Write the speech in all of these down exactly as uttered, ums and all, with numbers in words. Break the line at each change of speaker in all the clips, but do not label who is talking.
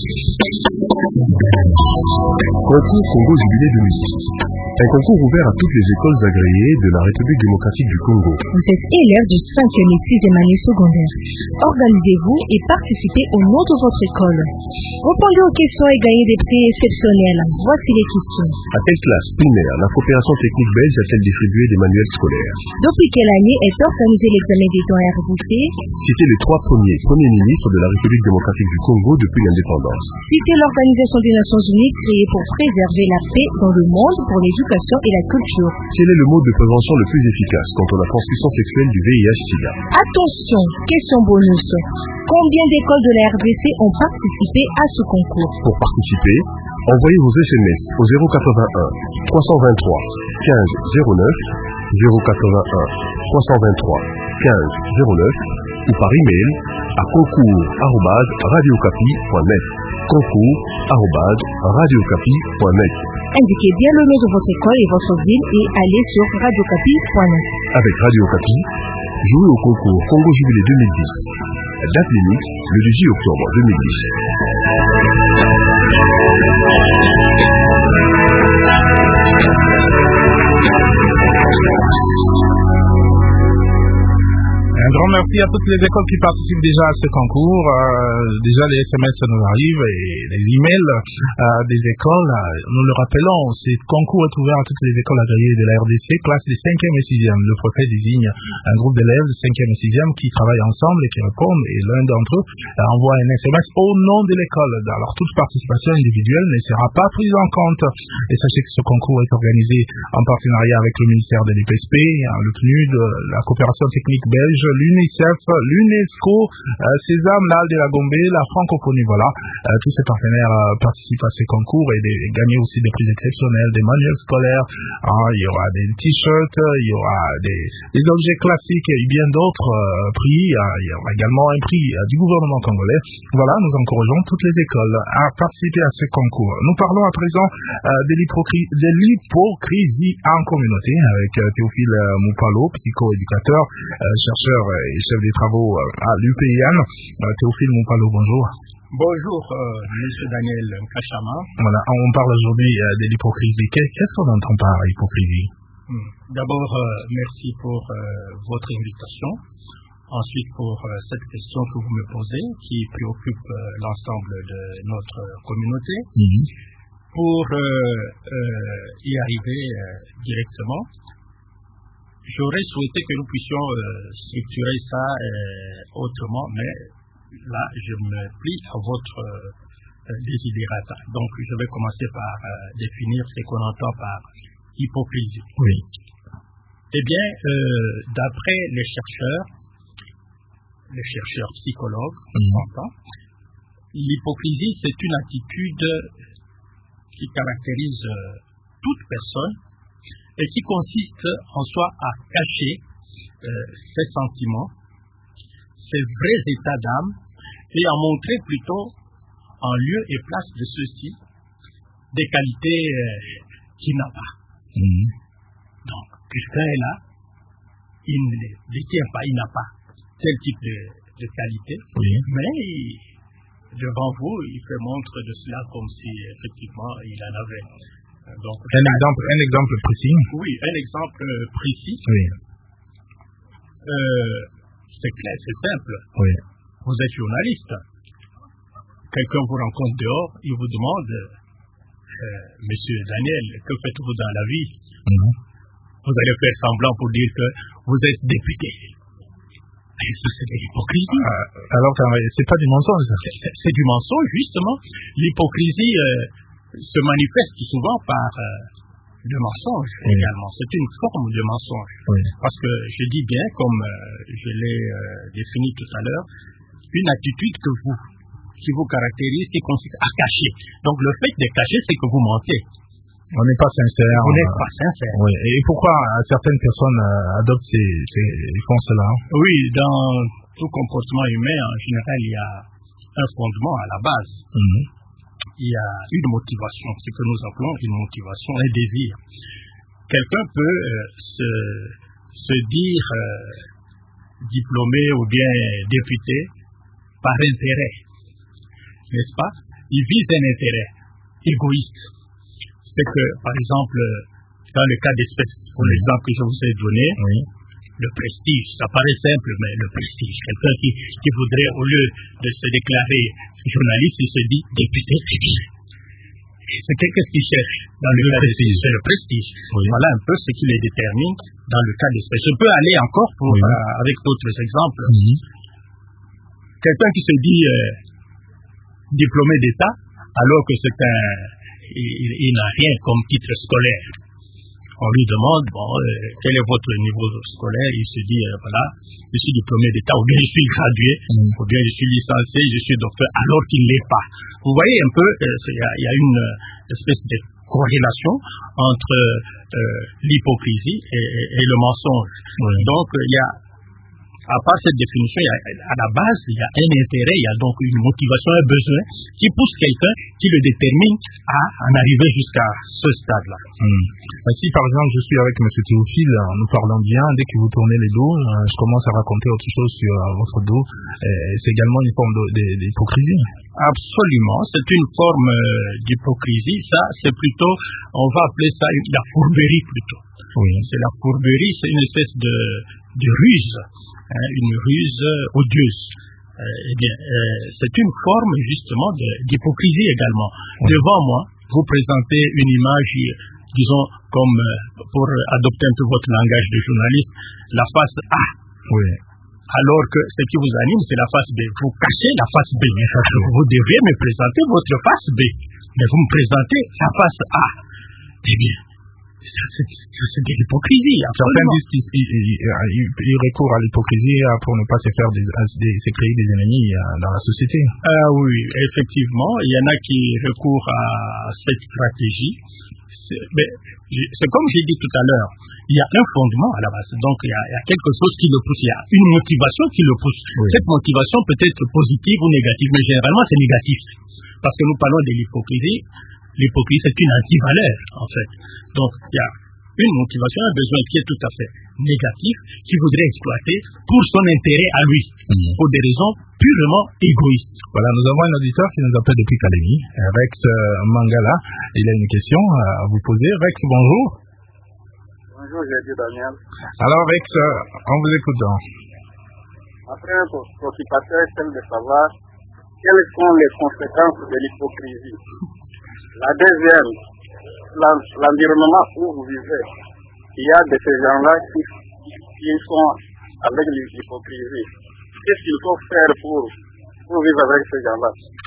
Concours Congo Jubilé de musique. Un concours ouvert à toutes les écoles agréées de la République démocratique du Congo.
Vous êtes élève du cinquième et sixième année secondaire. Organisez-vous et participez au nom de votre école. Répondez aux questions et gagnez des prix exceptionnels. Voici les questions.
À quelle classe primaire la coopération technique belge a-t-elle distribué des manuels scolaires?
Depuis quelle année est organisé l'examen des temps R W T?
Citez les trois premiers premiers ministres de la République démocratique du Congo depuis l'indépendance.
Citez l'Organisation des Nations Unies créée pour préserver la paix dans le monde pour l'éducation et la culture.
Quel est le mode de prévention le plus efficace contre la transmission sexuelle du V I H SIDA?
Attention, question bonus. Combien d'écoles de la R D C ont participé à ce concours?
Pour participer, envoyez vos S M S au zéro quatre-vingt-un trois cent vingt-trois quinze zéro neuf, zéro quatre-vingt-un trois cent vingt-trois quinze zéro neuf ou par email à concours arobase radiocapi point net. concours arobase radiocapi point net.
Indiquez bien le nom de votre école et votre ville et allez sur radiocapi point net.
Avec Radio Capi, jouez au concours Congo Jubilé deux mille dix. Date limite le dix-huit octobre deux mille dix.
Un grand merci à toutes les écoles qui participent déjà à ce concours. Euh, déjà, les S M S nous arrivent et les emails euh, des écoles. Euh, nous le rappelons, ce concours est ouvert à toutes les écoles agréées de la R D C, classe des cinquième et sixième. Le préfet désigne un groupe d'élèves de cinquième et sixième qui travaillent ensemble et qui répondent. Et l'un d'entre eux euh, envoie un S M S au nom de l'école. Alors, toute participation individuelle ne sera pas prise en compte. Et sachez que ce concours est organisé en partenariat avec le ministère de l'I P S P, le P N U D, la coopération technique belge, l'UNICEF, l'UNESCO, euh, Sésame, l'A L de la Gombe, la francophonie, voilà. Euh, tous ces partenaires euh, participent à ces concours et, des, et gagnent aussi des prix exceptionnels, des manuels scolaires, hein, il y aura des t-shirts, il y aura des, des objets classiques et bien d'autres euh, prix. Euh, il y aura également un prix euh, du gouvernement congolais. Voilà, nous encourageons toutes les écoles à participer à ces concours. Nous parlons à présent euh, de l'hypocrisie en communauté avec euh, Théophile euh, Moupalo, psycho-éducateur, euh, chercheur et chef des travaux à l'U P I N. Théophile Moupalo, bonjour.
Bonjour, euh, monsieur Daniel Kachama.
Voilà, on parle aujourd'hui euh, de l'hypocrisie. Qu'est-ce qu'on entend par hypocrisie?
Hmm. D'abord, euh, merci pour euh, votre invitation. Ensuite, pour euh, cette question que vous me posez, qui préoccupe euh, l'ensemble de notre communauté.
Mm-hmm.
Pour euh, euh, y arriver euh, directement, j'aurais souhaité que nous puissions euh, structurer ça euh, autrement, mais là, je me plie à votre euh, desiderata. Donc, je vais commencer par euh, définir ce qu'on entend par hypocrisie.
Oui.
Eh bien, euh, d'après les chercheurs, les chercheurs psychologues,
mmh.
entend, l'hypocrisie, c'est une attitude qui caractérise euh, toute personne et qui consiste en soi à cacher euh, ses sentiments, ses vrais états d'âme, et à montrer plutôt en lieu et place de ceux-ci des qualités euh, qu'il n'a pas.
Mmh.
Donc, quelqu'un est là, il ne les tient pas, il n'a pas tel type de, de qualité,
oui.
mais il, devant vous, il fait montre de cela comme si effectivement il en avait. Donc,
un, exemple, un exemple précis.
Oui, un exemple précis.
Oui.
Euh, c'est clair, c'est simple.
Oui.
Vous êtes journaliste. Quelqu'un vous rencontre dehors, il vous demande, euh, Monsieur Daniel, que faites-vous dans la vie?
Mm-hmm.
Vous allez faire semblant pour dire que vous êtes député. Et ça, c'est de l'hypocrisie.
Euh, alors, c'est pas du mensonge.
C'est, c'est du mensonge, justement. L'hypocrisie euh, se manifeste souvent par euh, le mensonge oui. également. C'est une forme de mensonge.
Oui.
Parce que je dis bien, comme euh, je l'ai euh, défini tout à l'heure, une attitude que vous, qui vous caractérise, qui consiste à cacher. Donc le fait de cacher, c'est que vous mentez.
On n'est pas sincère.
Vous n'êtes pas sincère.
Oui. Et pourquoi certaines personnes euh, adoptent ces, ces, font cela?
Oui, dans tout comportement humain, en général, il y a un fondement à la base.
Mm-hmm.
Il y a une motivation, ce que nous appelons une motivation, un désir. Quelqu'un peut euh, se, se dire euh, diplômé ou bien député par intérêt, n'est-ce pas? il vise un intérêt égoïste. C'est que, par exemple, dans le cas d'espèce, pour
oui.
l'exemple que je vous ai donné,
oui.
le prestige, ça paraît simple, mais le prestige, quelqu'un qui, qui voudrait, au lieu de se déclarer journaliste, il se dit député. C'est qu'est-ce qu'il cherche dans le, le cas prestige. C'est le prestige. Oui. Voilà un peu ce qui les détermine dans le cas d'espèce. Je peux aller encore pour, oui. euh, avec d'autres exemples. Mm-hmm. Quelqu'un qui se dit euh, diplômé d'État, alors que c'est un, il, il n'a rien comme titre scolaire. On lui demande, bon, euh, quel est votre niveau scolaire? Il se dit, euh, voilà, je suis diplômé d'État, ou bien je suis gradué, mm. ou bien je suis licencié, je suis docteur, alors qu'il ne l'est pas. Vous voyez un peu, il euh, y, y a une euh, espèce de corrélation entre euh, l'hypocrisie et, et, et le mensonge. Mm. Donc, il y a, à part cette définition, il y a, à la base, il y a un intérêt, il y a donc une motivation, un besoin qui pousse quelqu'un, qui le détermine à en arriver jusqu'à ce stade-là.
Hum. Si par exemple je suis avec M. Théophile, nous parlons bien, dès que vous tournez les dos, je commence à raconter autre chose sur votre dos, c'est également une forme d'hypocrisie.
Absolument, c'est une forme d'hypocrisie, ça c'est plutôt, on va appeler ça la fourberie plutôt. Oui. C'est la fourberie, c'est une espèce de, de ruse, hein, une ruse odieuse. Euh, eh bien, euh, c'est une forme justement d'hypocrisie également. Oui. Devant moi, vous présentez une image, disons, comme euh, pour adopter un peu votre langage de journaliste, la face A. Oui. Alors que ce qui vous anime, c'est la face B. Vous cachez la face B. Vous devriez me présenter votre face B. Mais vous me présentez la face A. Eh bien, ça c'est, c'est de l'hypocrisie.
Certains disent qu'ils recourent à l'hypocrisie pour ne pas se faire des, des, se créer des ennemis dans la société.
Ah oui, effectivement, il y en a qui recourent à cette stratégie. C'est, mais, c'est comme j'ai dit tout à l'heure, il y a un fondement à la base. Donc il y a, il y a quelque chose qui le pousse, il y a une motivation qui le pousse. Oui. Cette motivation peut être positive ou négative, mais généralement c'est négatif. Parce que nous parlons de l'hypocrisie. L'hypocrisie, c'est une antivaleur, en fait. Donc, il y a une motivation, un besoin qui est tout à fait négatif, qui voudrait exploiter pour son intérêt à lui, mmh. pour des raisons purement égoïstes.
Voilà, nous avons un auditeur qui nous appelle depuis Kalemi, Rex Mangala. Il a une question à vous poser. Rex, bonjour.
Bonjour, j'ai dit Daniel.
Alors, Rex, on vous écoute donc.
Ma première préoccupation est celle de savoir quelles sont les conséquences de l'hypocrisie. La deuxième, l'environnement où vous vivez. Il y a de ces gens-là qui, qui sont avec l'hypocrisie. Qu'est-ce qu'il faut faire pour, pour vivre avec ces gens-là?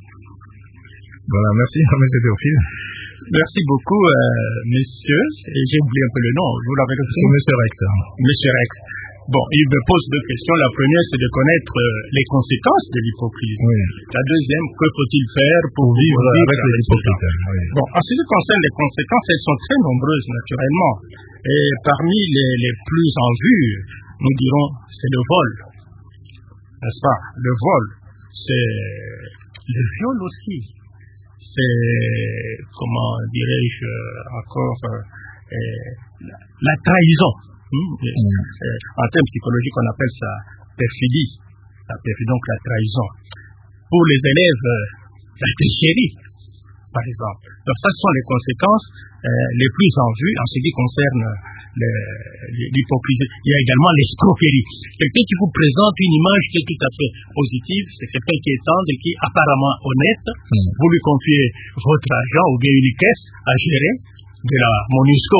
Voilà, merci, M. Théophile.
Merci beaucoup, euh, monsieur. Et j'ai oublié un peu le nom. Vous l'avez dit?
C'est M. Rex.
M. Rex. Bon, il me pose deux questions. La première, c'est de connaître euh, les conséquences de l'hypocrisie. Oui. La deuxième, que faut-il faire pour, pour vivre, vivre avec, avec l'hypocrisie? Oui. Bon, en ce qui concerne les conséquences, elles sont très nombreuses, naturellement. Et parmi les, les plus en vue, nous dirons, c'est le vol. N'est-ce pas? Le vol, c'est le viol aussi. C'est, comment dirais-je encore, euh, la, la trahison. Mmh. Et, euh, en termes psychologiques, on appelle ça perfidie. La perfidie, donc la trahison. Pour les élèves, euh, la tricherie, par exemple. Donc ça, ce sont les conséquences euh, les plus en vue en ce qui concerne le, l'hypocrisie. Il y a également l'escroquerie. Quelqu'un qui vous présente une image qui est tout à fait positive, c'est quelqu'un qui est tendre et qui est apparemment honnête. Mmh. Vous lui confiez votre argent ou bien une caisse à gérer de la MONUSCO.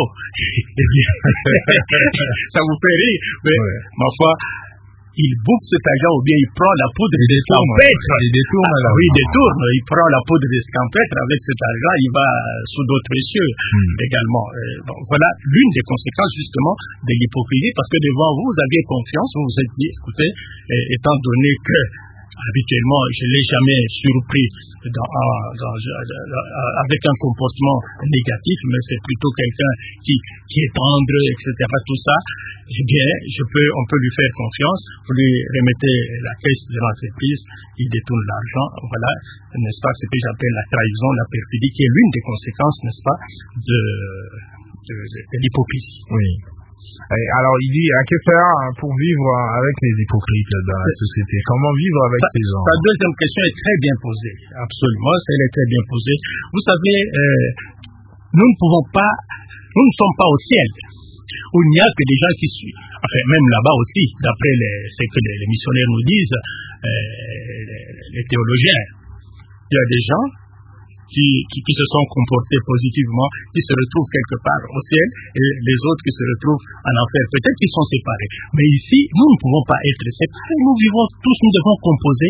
Ça vous fait rire, mais ouais. Ma foi, il boucle cet argent ou bien il prend la poudre d'escampêtre.
Il détourne.
Ah, oui, il détourne. Il prend la poudre d'escampêtre avec cet argent, il va sous d'autres cieux hmm. également. Euh, donc, voilà l'une des conséquences justement de l'hypocrisie, parce que devant vous, vous aviez confiance, vous vous êtes dit, écoutez, euh, étant donné que habituellement, je ne l'ai jamais surpris dans, dans, dans, avec un comportement négatif, mais c'est plutôt quelqu'un qui, qui est tendre, et cetera. Tout ça, eh bien, je peux, on peut lui faire confiance, vous lui remettez la caisse de l'entreprise, il détourne l'argent, voilà, n'est-ce pas, ce que j'appelle la trahison, la perfidie, qui est l'une des conséquences, n'est-ce pas, de, de, de l'hypocrisie.
Oui. Et alors, il dit, à que faire pour vivre avec les hypocrites dans la société? Comment vivre avec
sa,
ces gens?
Sa deuxième question est très bien posée. Absolument, elle est très bien posée. Vous savez, euh, nous ne pouvons pas, nous ne sommes pas au ciel, où il n'y a que des gens qui suivent. Enfin, même là-bas aussi, d'après les, ce que les, les missionnaires nous disent, euh, les, les théologiens, il y a des gens qui, qui, qui se sont comportés positivement, qui se retrouvent quelque part au ciel, et les autres qui se retrouvent en enfer. Peut-être qu'ils sont séparés. Mais ici, nous ne pouvons pas être séparés. Nous vivons tous, nous devons composer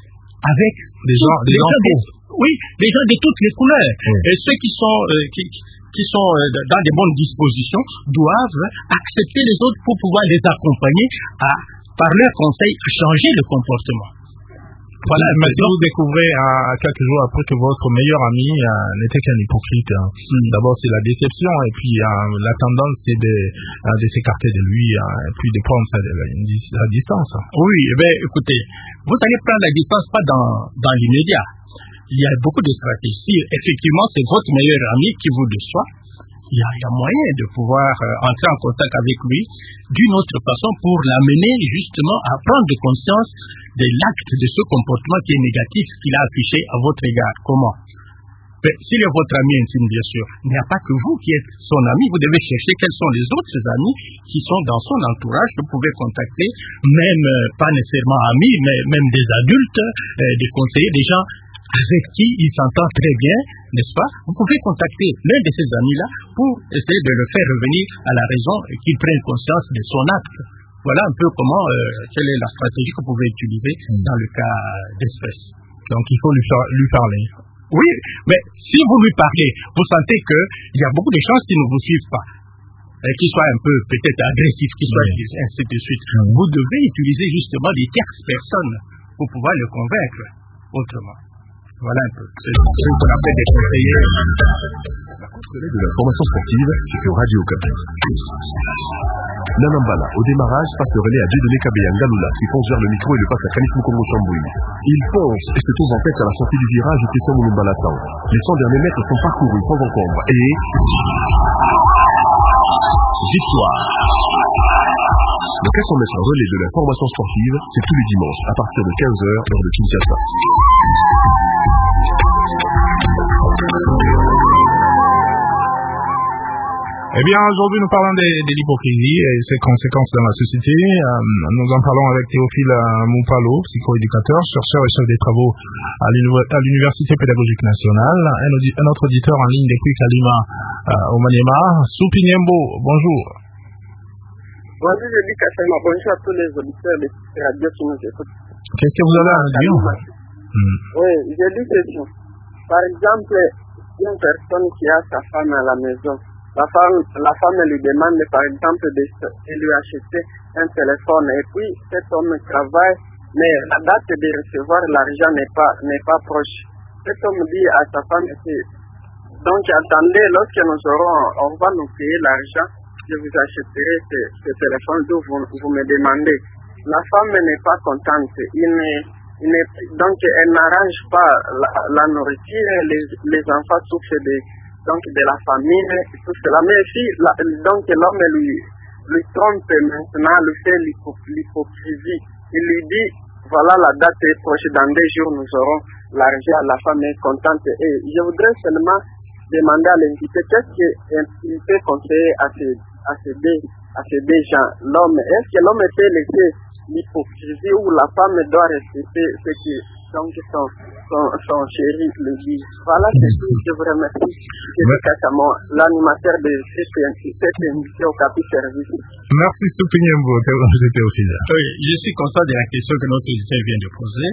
avec
des gens, des gens
des, oui, des gens de toutes les couleurs. Oui. Et ceux qui sont, euh, qui, qui sont euh, dans des bonnes dispositions doivent accepter les autres pour pouvoir les accompagner à, par leurs conseils, à changer de comportement.
Voilà, mais si vous découvrez à quelques jours après que votre meilleur ami euh, n'était qu'un hypocrite, hein. mm. D'abord c'est la déception et puis euh, la tendance c'est de, euh, de s'écarter de lui euh, et puis de prendre sa, sa distance.
Oui, eh bien, écoutez, vous allez prendre la distance pas dans, dans l'immédiat. Il y a beaucoup de stratégies. Si effectivement c'est votre meilleur ami qui vous déçoit, il y a, il y a moyen de pouvoir euh, entrer en contact avec lui d'une autre façon pour l'amener justement à prendre conscience de l'acte de ce comportement qui est négatif qu'il a affiché à votre égard. Comment? Mais s'il est votre ami intime, bien sûr, il n'y a pas que vous qui êtes son ami, vous devez chercher quels sont les autres amis qui sont dans son entourage que vous pouvez contacter, même euh, pas nécessairement amis, mais même des adultes, euh, des conseillers, des gens avec qui il s'entend très bien, n'est-ce pas? Vous pouvez contacter l'un de ces amis-là pour essayer de le faire revenir à la raison et qu'il prenne conscience de son acte. Voilà un peu comment, euh, quelle est la stratégie que vous pouvez utiliser mmh. dans le cas d'espèce.
Donc il faut lui, faire, lui parler.
Oui, mais si vous lui parlez, vous sentez qu'il y a beaucoup de chances qu'il ne vous suive pas, et qu'il soit un peu peut-être agressif, qu'il soit oui. ainsi de suite. Mmh. Vous devez utiliser justement des tierces personnes pour pouvoir le convaincre autrement. Voilà un peu. C'est ce qu'on appelle des conseillers.
La course de l'information sportive, c'est sur Radio Okapi. Nanambala, au démarrage, passe le relais à Dieudonné Kabea Ngaloula, qui fonce vers le micro et le passe à Khalif Mukongo Chamboui. Il fonce et se trouve en tête à la sortie du virage au Tesson Moulumbalatan. Les cent derniers mètres sont parcourus sans encombre et... victoire. Le quatre cents mètres relais de l'information sportive, c'est tous les dimanches à partir de quinze heures, heure de Kinshasa.
Eh bien, aujourd'hui, nous parlons de, de l'hypocrisie et ses conséquences dans la société. Euh, nous en parlons avec Théophile Moupalo, psychoéducateur, chercheur et chef des travaux à l'Université pédagogique nationale. Un, audi- un autre auditeur en ligne depuis Kalima euh, au Maniema. Soupinyembo, bonjour.
Bonjour, je dis Kassema, bonjour à tous les auditeurs de Radio qui nous écoutent.
Qu'est-ce que vous avez à dire?
hmm. Oui, j'ai dit ceci. Par exemple, une personne qui a sa femme à la maison, La femme, la femme lui demande par exemple de, de lui acheter un téléphone et puis cet homme travaille, mais la date de recevoir l'argent n'est pas, n'est pas proche. Cet homme dit à sa femme, donc attendez, lorsque nous aurons, on va nous payer l'argent, je vous achèterai ce, ce téléphone d'où vous, vous me demandez. La femme n'est pas contente, il n'est, il n'est, donc elle n'arrange pas la, la nourriture, les, les enfants souffrent de donc de la famille, tout cela. Mais si la, donc l'homme lui, lui trompe maintenant, lui fait l'hypocrisie, il lui dit, voilà la date est proche, dans deux jours nous aurons l'argent, la femme est contente. Et je voudrais seulement demander à l'invité, qu'est-ce qu'il peut conseiller à ces, à ces deux, à ces deux gens, l'homme, est-ce que l'homme peut laisser l'hypocrisie ou la femme doit respecter ce qui donc son, son, son chéri le dit. Voilà, c'est tout. Je vous remercie. Je suis Kassamo, l'animateur de cette émission au Capi Service.
Merci Soupinyembo, c'était aussi là.
Oui, je suis conscient de la question que notre auditeur vient de poser.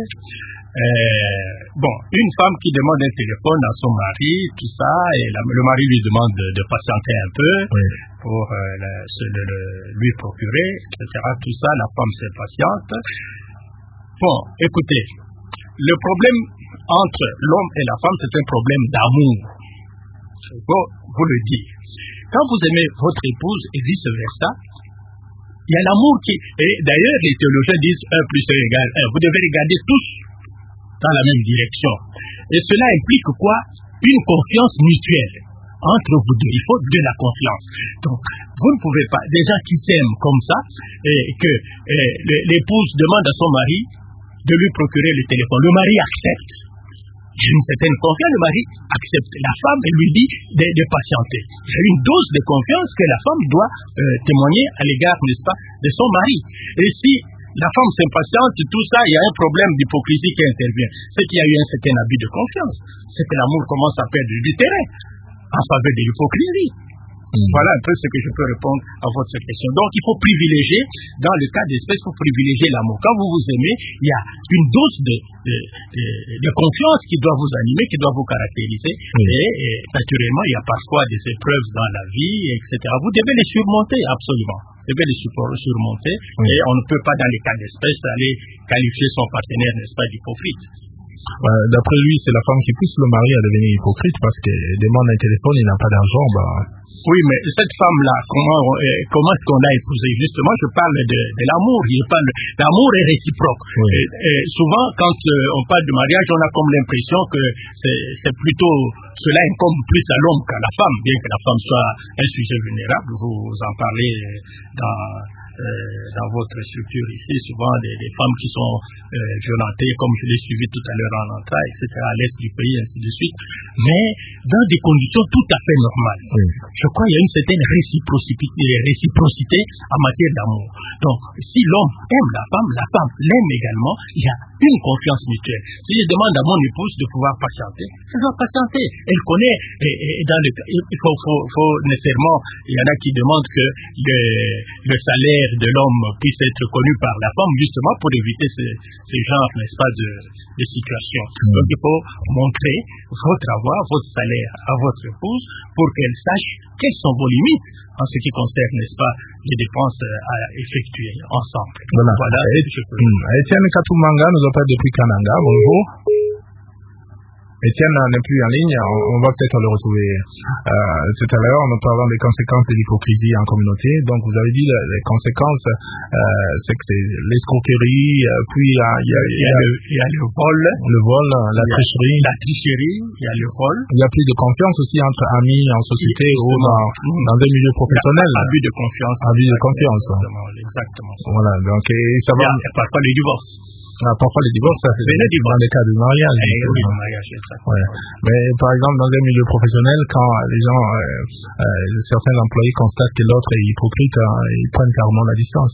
Euh, bon, une femme qui demande un téléphone à son mari, tout ça, et la, le mari lui demande de, de patienter un peu oui. pour euh, la, se, le, le, lui procurer, et cetera. Tout ça, la femme s'impatiente. Bon, écoutez. Le problème entre l'homme et la femme, c'est un problème d'amour. Il faut vous le dire. Quand vous aimez votre épouse et vice-versa, il y a l'amour qui... Et d'ailleurs, les théologiens disent un plus un égale un. Vous devez regarder tous dans la même direction. Et cela implique quoi? Une confiance mutuelle. entre vous deux. Il faut de la confiance. Donc, vous ne pouvez pas, des gens qui s'aiment comme ça, et que et, l'épouse demande à son mari de lui procurer le téléphone. Le mari accepte. Il y a une certaine confiance, le mari accepte. La femme, elle lui dit de, de patienter. Il y a une dose de confiance que la femme doit euh, témoigner à l'égard, n'est-ce pas, de son mari. Et si la femme s'impatiente, tout ça, il y a un problème d'hypocrisie qui intervient. C'est qu'il y a eu un certain abus de confiance. C'est que l'amour commence à perdre du terrain en faveur de l'hypocrisie. Mmh. Voilà un peu ce que je peux répondre à votre question. Donc, il faut privilégier, dans le cas d'espèce, il faut privilégier l'amour. Quand vous vous aimez, il y a une dose de, de, de, de confiance qui doit vous animer, qui doit vous caractériser. Mmh. Et, et naturellement, il y a parfois des épreuves dans la vie, et cetera. Vous devez les surmonter, absolument. Vous devez les surmonter. Mmh. Et on ne peut pas, dans les cas d'espèce, aller qualifier son partenaire, n'est-ce pas, d'hypocrite.
Euh, d'après lui, c'est la femme qui pousse le mari à devenir hypocrite parce qu'elle demande un téléphone, il n'a pas d'argent, bah...
Oui, mais cette femme-là, comment, euh, comment est-ce qu'on l'a épousée? Justement, je parle de, de l'amour. Je parle, l'amour est réciproque. Oui. Et, et souvent, quand euh, on parle de mariage, on a comme l'impression que c'est, c'est plutôt, cela incombe plus à l'homme qu'à la femme, bien que la femme soit un sujet vulnérable. Vous en parlez dans... Euh, dans votre structure ici, souvent des, des femmes qui sont euh, violentées, comme je l'ai suivi tout à l'heure en entrée, et cetera, à l'est du pays, ainsi de suite, mais dans des conditions tout à fait normales. Oui. Je crois qu'il y a une certaine réciprocité, réciprocité en matière d'amour. Donc, si l'homme aime la femme, la femme l'aime également, il y a une confiance mutuelle. Si je demande à mon épouse de pouvoir patienter, elle doit patienter. Elle connaît, et, et dans le, il faut, faut, faut nécessairement, il y en a qui demandent que le, le salaire de l'homme puisse être connu par la femme, justement pour éviter ce, ce genre, n'est-ce pas, de, de situation. Mmh. Donc il faut montrer votre avoir, votre salaire à votre épouse pour qu'elle sache quelles sont vos limites en ce qui concerne, n'est-ce pas, les dépenses à effectuer ensemble.
Voilà. Voilà. Etienne Katumanga nous appelle depuis Kananga. Bonjour. Etienne n'est plus en ligne, on, on va peut-être le retrouver euh, tout à l'heure en nous parlant des conséquences de l'hypocrisie en communauté. Donc vous avez dit les, les conséquences, euh, c'est que c'est l'escroquerie, euh, puis il y a, il y, a,
il y, a le, il y a le vol,
le vol, la tricherie,
la tricherie, il y a le vol.
Il y a plus de confiance aussi entre amis en société ou dans, dans un milieu professionnel.
Abus de confiance.
Abus de confiance.
Exactement. exactement.
Voilà, donc et ça va.
Il y a parfois les divorces.
Ah, parfois les divorces, ça c'est dans les cas de mariage.
Eh, oui, le mariage, c'est ça.
Ouais. Mais par exemple, dans un milieu professionnel, quand les gens, euh, euh, certains employés constatent que l'autre est hypocrite, euh, ils prennent carrément la distance.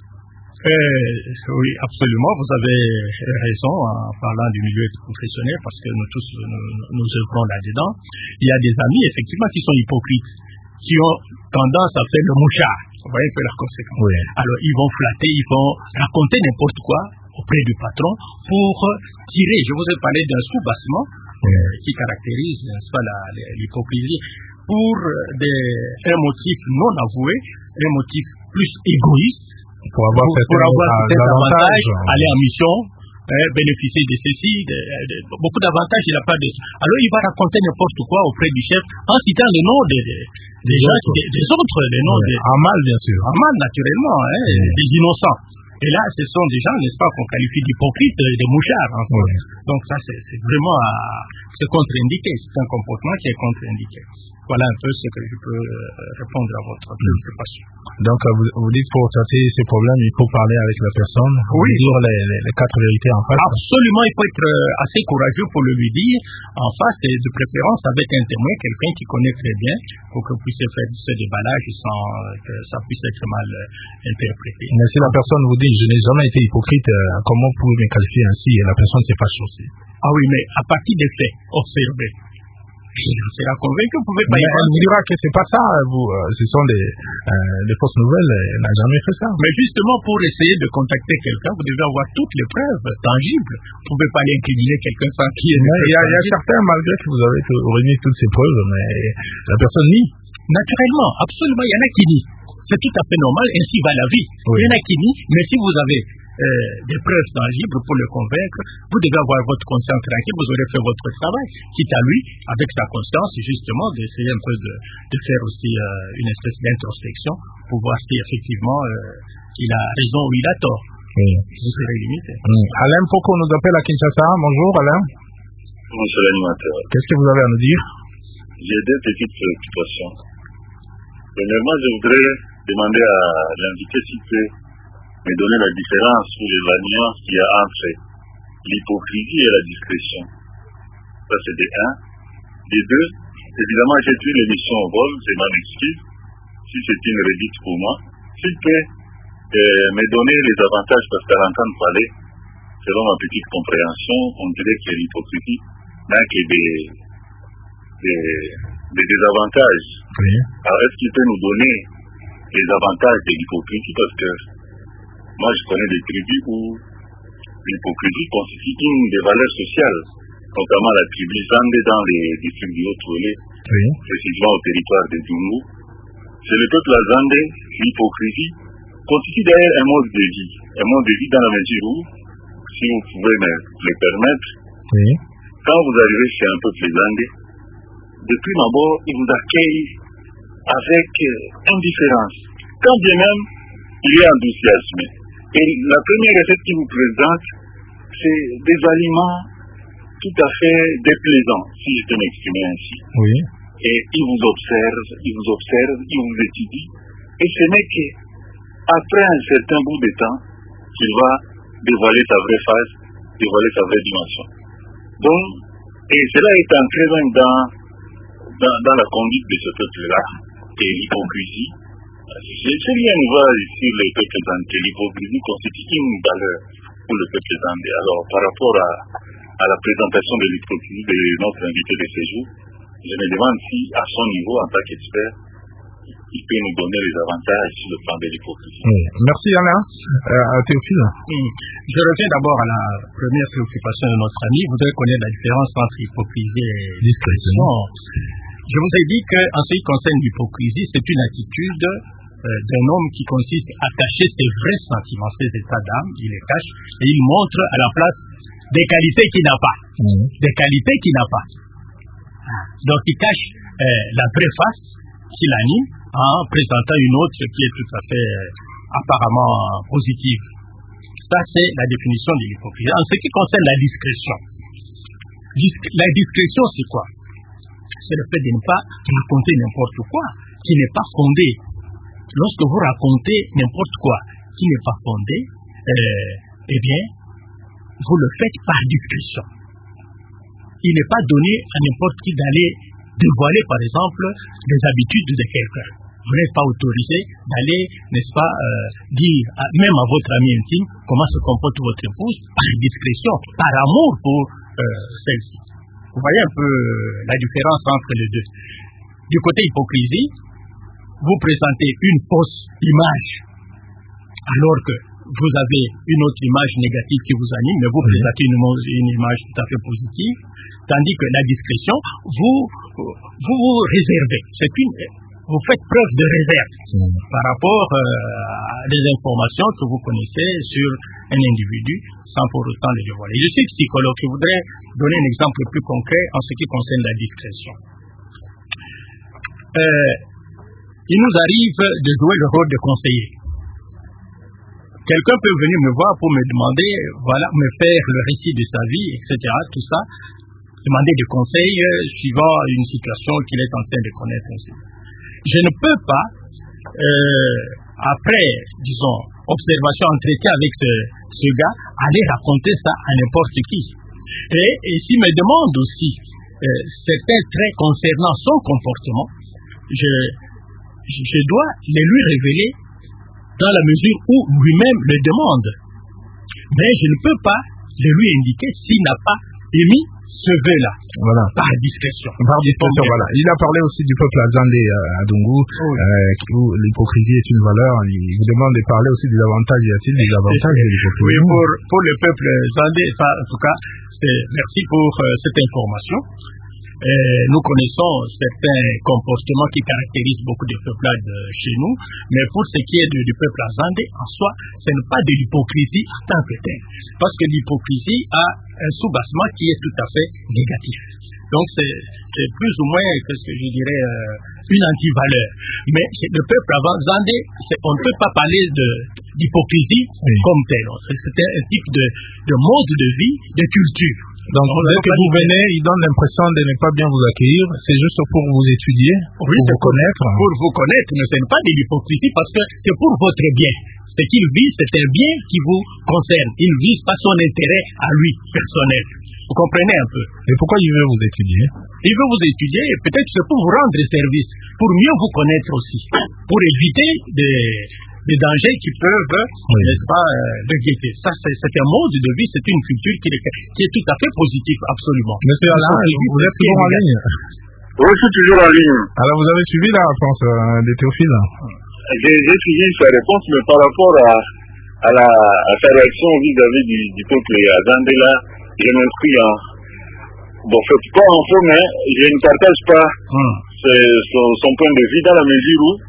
Euh, oui, absolument. Vous avez raison en parlant du milieu professionnel parce que nous tous, nous, nous œuvrons là-dedans. Il y a des amis, effectivement, qui sont hypocrites, qui ont tendance à faire le mouchard. Vous voyez un peu leurs conséquences. Oui. Alors, ils vont flatter, ils vont raconter n'importe quoi auprès du patron pour tirer. Je vous ai parlé d'un sous-bassement oui. euh, qui caractérise, n'est-ce pas, la, l'hypocrisie pour des, un motif non avoué, un motif plus égoïste,
pour avoir
pour, pour avoir peut-être avantage, aller en mission, hein, bénéficier de ceci, de, de, de, beaucoup d'avantages, il n'a pas de... Alors il va raconter n'importe quoi auprès du chef en citant le nom des, des, des gens, des, des autres, les noms
oui.
des...
En mal, bien sûr.
En mal, naturellement, hein, oui. Des innocents. Et là, ce sont des gens, n'est-ce pas, qu'on qualifie d'hypocrites, de mouchards. Hein, oui. Donc ça, c'est, c'est vraiment à, c'est contre-indiqué. C'est un comportement qui est contre-indiqué. Voilà un peu ce que je peux répondre à votre préoccupation.
Donc, vous, vous dites pour traiter ces problèmes, il faut parler avec la personne,
oui.
dire les, les, les quatre vérités en face.
Absolument, il faut être assez courageux pour le lui dire en face et de préférence avec un témoin, quelqu'un qui connaît très bien, pour que vous puissiez faire ce déballage sans que ça puisse être mal interprété.
Mais si la personne vous dit, je n'ai jamais été hypocrite, comment pouvez-vous me qualifier ainsi? Et la personne s'est fâchée aussi.
Ah oui, mais à partir des faits observés, il sera convaincu, vous pouvez pas y
elle vous dira que c'est pas ça, vous, euh, ce sont des, euh, des fausses nouvelles, elle n'a jamais fait ça.
Mais justement, pour essayer de contacter quelqu'un, vous devez avoir toutes les preuves tangibles. Vous ne pouvez pas aller incriminer quelqu'un sans qui est...
Il y, y a certains, malgré que vous avez réuni toutes ces preuves, mais la personne nie.
Naturellement, absolument, il y en a qui nient. C'est tout à fait normal, ainsi va la vie. Oui. Il y en a qui nient, mais si vous avez euh, des preuves tangibles pour le convaincre, vous devez avoir votre conscience tranquille, vous aurez fait votre travail, quitte à lui, avec sa conscience, justement, d'essayer un peu de, de faire aussi euh, une espèce d'introspection pour voir si effectivement euh, il a raison ou il a tort.
Oui.
Vous serez limité.
Oui. Alain Poko nous appelle à Kinshasa. Bonjour Alain.
Bonjour l'animateur.
Qu'est-ce que vous avez à nous dire?
j'ai deux petites préoccupations. Premièrement, je voudrais demander à l'invité s'il peut me donner la différence ou la nuance qu'il y a entre l'hypocrisie et la discrétion. Ça, c'est des un. Des deux, évidemment, j'ai pris l'émission au vol, je m'en excuse, si c'est une redite pour moi. S'il peut euh, me donner les avantages, parce qu'à l'entendre parler, selon ma petite compréhension, on dirait que l'hypocrisie n'a que des, des, des désavantages.
Oui.
Alors, est-ce qu'il peut nous donner les avantages de l'hypocrisie? Parce que moi, je connais des tribus où l'hypocrisie constitue une des valeurs sociales, notamment la tribu Zande dans les districts du Haut-Touélé,
Oui.
précisément au territoire de Dungu. Chez le peuple Zande, l'hypocrisie constitue d'ailleurs un mode de vie, un mode de vie dans la mesure où, si vous pouvez me le permettre,
Oui.
quand vous arrivez chez un peuple Zande, depuis d'abord, ils vous accueillent avec indifférence, quand bien même il est enthousiasmé. Et la première recette qu'il vous présente, c'est des aliments tout à fait déplaisants, si je peux m'exprimer ainsi.
Oui.
Et il vous observe, il vous observe, il vous étudie, et ce n'est qu'après un certain bout de temps qu'il va dévoiler sa vraie face, dévoiler sa vraie dimension. Donc, et cela est entré même dans, dans, dans la conduite de ce peuple-là, et l'hypocrisie. C'est rien de voir ici le peuple zandé. L'hypocrisie constitue une valeur pour le peuple zandé. Alors, par rapport à, à la présentation de l'hypocrisie de notre invité de ce jour, je me demande si, à son niveau, en tant qu'expert, il peut nous donner les avantages sur le plan de l'hypocrisie.
Oui. Merci Alain. Euh, Théophile.
Mmh. Je reviens d'abord à la première préoccupation de notre ami. Vous devez connaître la différence entre hypocrisie et discrétion. Je vous ai dit qu'en ce qui concerne l'hypocrisie, c'est une attitude euh, d'un homme qui consiste à cacher ses vrais sentiments, ses états d'âme, il les cache et il montre à la place des qualités qu'il n'a pas. Mmh. Des qualités qu'il n'a pas. Donc il cache euh, la vraie face qui l'anime en présentant une autre qui est tout à fait euh, apparemment positive. Ça, c'est la définition de l'hypocrisie. En ce qui concerne la discrétion, la discrétion, c'est quoi? C'est le fait de ne pas raconter n'importe quoi qui n'est pas fondé. Lorsque vous racontez n'importe quoi qui n'est pas fondé, euh, eh bien, vous le faites par discrétion. Il n'est pas donné à n'importe qui d'aller dévoiler, par exemple, les habitudes de quelqu'un. Vous n'êtes pas autorisé d'aller, n'est-ce pas, euh, dire, à, même à votre ami intime, comment se comporte votre épouse, par discrétion, par amour pour euh, celle-ci. Vous voyez un peu la différence entre les deux. Du côté hypocrisie, vous présentez une fausse image, alors que vous avez une autre image négative qui vous anime, mais vous présentez une, une image tout à fait positive, tandis que la discrétion, vous vous, vous réservez. C'est une, vous faites preuve de réserve mmh. par rapport euh, à des informations que vous connaissez sur un individu sans pour autant le dévoiler. Je suis psychologue, je voudrais donner un exemple plus concret en ce qui concerne la discrétion. Euh, il nous arrive de jouer le rôle de conseiller. Quelqu'un peut venir me voir pour me demander, voilà, me faire le récit de sa vie, et cetera, tout ça, demander des conseils euh, suivant une situation qu'il est en train de connaître ainsi. Je ne peux pas, euh, après, disons, observation, entretien avec ce, ce gars, aller raconter ça à n'importe qui. Et, et s'il me demande aussi euh, certains traits concernant son comportement, je, je dois les lui révéler dans la mesure où lui-même le demande. Mais je ne peux pas le lui indiquer s'il n'a pas émis ce vœu-là,
voilà.
par discrétion.
Par discrétion, voilà. Il a parlé aussi du peuple azandé à Dungu, oui. euh, où l'hypocrisie est une valeur. Il vous demande de parler aussi des avantages. Y a-t-il des avantages de l'hypocrisie?
Oui, pour, pour le peuple azandé, ça, en tout cas, c'est, merci pour euh, cette information. Euh, nous connaissons certains comportements qui caractérisent beaucoup de peuplades chez nous, mais pour ce qui est du, du peuple azandé, en soi, ce n'est pas de l'hypocrisie en tant que telle, parce que l'hypocrisie a un sous-bassement qui est tout à fait négatif. Donc c'est, c'est plus ou moins, qu'est-ce que je dirais, euh, une anti-valeur. Mais le peuple azandé, on ne peut pas parler de, d'hypocrisie oui. comme tel. C'est un type de, de mode de vie, de culture.
Donc, dès que vous venez, ils donnent l'impression de ne pas bien vous accueillir. C'est juste pour vous étudier,
oui,
pour vous connaître.
Pour vous connaître, ne c'est pas de l'hypocrisie parce que c'est pour votre bien. Ce qu'il vise, c'est un bien qui vous concerne. Il ne vise pas son intérêt à lui, personnel. Vous comprenez un peu?
Et pourquoi il veut vous étudier?
Il veut vous étudier et peut-être c'est pour vous rendre service, pour mieux vous connaître aussi, pour éviter des, des dangers qui peuvent, oui. n'est-ce pas, euh, le guetter. Ça, c'est, c'est un mode de vie, c'est une culture qui est, qui est tout à fait positive, absolument.
Monsieur Alain, vous êtes toujours en ligne?
Oui, je suis toujours en ligne.
Alors, vous avez suivi la réponse euh, de Théophile?
J'ai, j'ai suivi sa réponse, mais par rapport à, à, la, à sa réaction vis-à-vis du, du peuple Azande, là, je m'inscris en... Bon, c'est pas en faux, mais je ne partage pas hum. son, son point de vue dans la mesure où,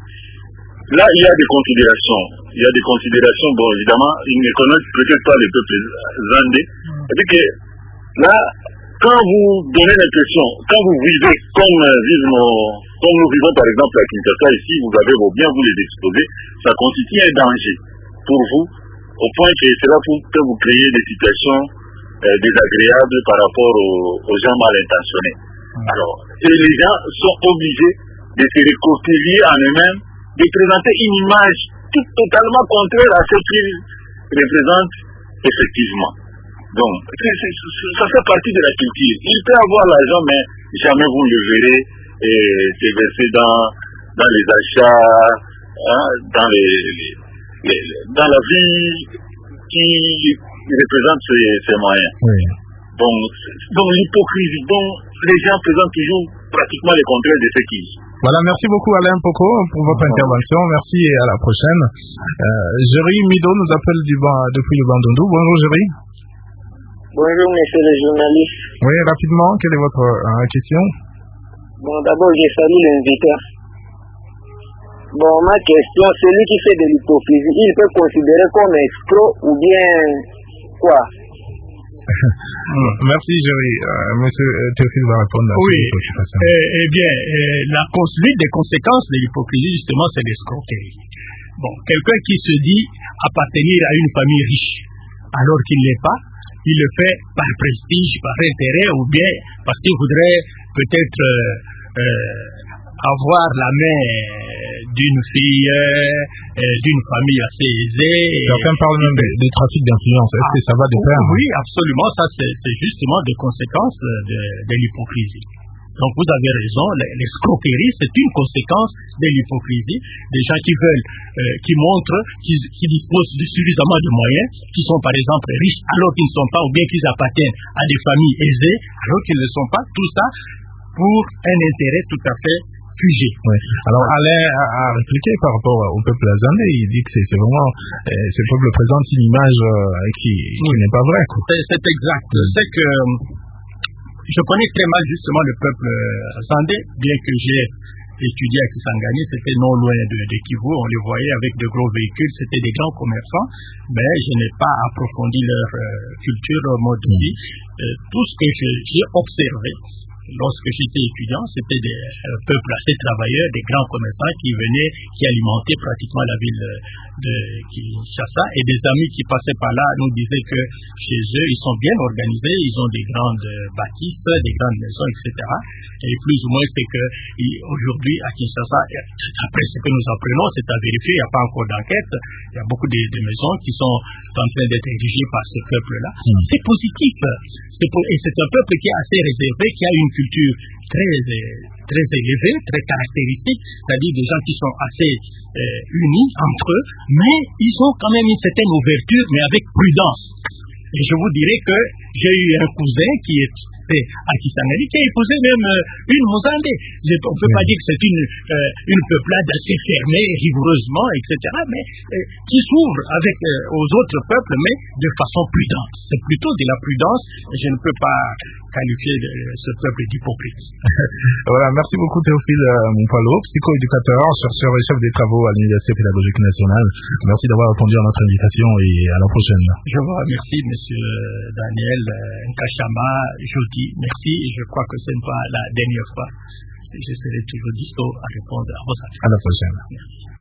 là, il y a des considérations. Il y a des considérations, bon, évidemment, ils ne connaissent peut-être pas le peuple Zandé. C'est-à-dire que, là, quand vous donnez l'impression, quand vous vivez comme, euh, vivent nos, comme nous vivons par exemple à Kinshasa ici, vous avez vos biens, vous les exposez, ça constitue un danger pour vous, au point que cela peut vous créer des situations euh, désagréables par rapport aux, aux gens mal intentionnés. Alors, et les gens sont obligés de se réconcilier en eux-mêmes, de présenter une image tout, totalement contraire à ce qu'ils représentent effectivement. Donc, c'est, c'est, ça fait partie de la culture. Il peut avoir l'argent, mais jamais vous le verrez et c'est versé dans, dans les achats, hein, dans, les, les, les, dans la vie qui représente ses, ses moyens. Oui. Donc, donc, l'hypocrisie, donc les gens présentent toujours pratiquement le contraire de ce qu'ils sont.
Voilà, merci beaucoup Alain Poko pour votre intervention. Merci et à la prochaine. Euh, Jerry Mido nous appelle du ban, depuis le Bandundu. Bonjour Jerry.
Bonjour, monsieur le journaliste.
Oui, rapidement, quelle est votre euh, question?
Bon, d'abord, je salue l'inviteur. Bon, ma question, celui qui fait de l'hypocrisie, il peut considérer comme escroc ou bien quoi?
Merci, Jerry. Euh, monsieur Théophile va répondre à
oui.
cette question.
Eh, eh bien, eh, la l'une des conséquences de l'hypocrisie, justement, c'est l'escroquerie. Bon, quelqu'un qui se dit appartenir à une famille riche, alors qu'il ne l'est pas, il le fait par prestige, par intérêt, ou bien parce qu'il voudrait peut-être euh, euh, avoir la main d'une fille, euh, d'une famille assez aisée.
Certains parlent même des, des trafics d'influence. Est-ce ah, que ça va de pair?
Oui, absolument. Ça, c'est, c'est justement des conséquences de, de l'hypocrisie. Donc, vous avez raison, l'escroquerie, c'est une conséquence de l'hypocrisie. Des gens qui veulent, euh, qui montrent, qui, qui disposent de suffisamment de moyens, qui sont par exemple riches alors qu'ils ne sont pas, ou bien qu'ils appartiennent à des familles aisées alors qu'ils ne sont pas. Tout ça pour un intérêt tout à fait figé.
Oui. Alors, Alain a, a répliqué par rapport au peuple azandé. Il dit que c'est, c'est vraiment, euh, ce peuple présente une image euh, qui, qui oui. n'est pas vraie. Quoi.
C'est, c'est exact. Mm. C'est que je connais très mal justement le peuple azandé, bien que j'ai étudié à Kisangani, c'était non loin de, de Kivu, on les voyait avec de gros véhicules, c'était des grands commerçants, mais je n'ai pas approfondi leur euh, culture, leur mode de vie. Euh, tout ce que je, j'ai observé lorsque j'étais étudiant, c'était des euh, peuples assez travailleurs, des grands commerçants qui venaient, qui alimentaient pratiquement la ville de Kinshasa, et des amis qui passaient par là nous disaient que chez eux, ils sont bien organisés, ils ont des grandes bâtisses, des grandes maisons, et cetera. Et plus ou moins, c'est que aujourd'hui, à Kinshasa, après ce que nous apprenons, c'est à vérifier, il n'y a pas encore d'enquête, il y a beaucoup de, de maisons qui sont en train d'être érigées par ce peuple-là. Mmh. C'est positif, c'est pour, et c'est un peuple qui est assez réservé, qui a une culture très, très élevée, très caractéristique, c'est-à-dire des gens qui sont assez euh, unis entre eux, mais ils ont quand même une certaine ouverture, mais avec prudence. Et je vous dirais que j'ai eu un cousin qui était à Kisangani, qui a épousé même euh, une Mozandé. On ne peut pas dire que c'est une, euh, une peuplade assez fermée, rigoureusement, et cetera, mais euh, qui s'ouvre avec, euh, aux autres peuples, mais de façon prudente. C'est plutôt de la prudence, et je ne peux pas qualifier de, ce peuple d'hypocrite.
Voilà, merci beaucoup Théophile euh, Moupalo, psycho-éducateur, chercheur et chef des travaux à l'Université pédagogique nationale. Merci d'avoir répondu à notre invitation et à la prochaine.
Je vous remercie, monsieur Daniel Nkashama, jeudi. Merci, et je crois que ce n'est pas la dernière fois. Je serai toujours dispo à répondre à vos attentes.
À la prochaine.
Merci.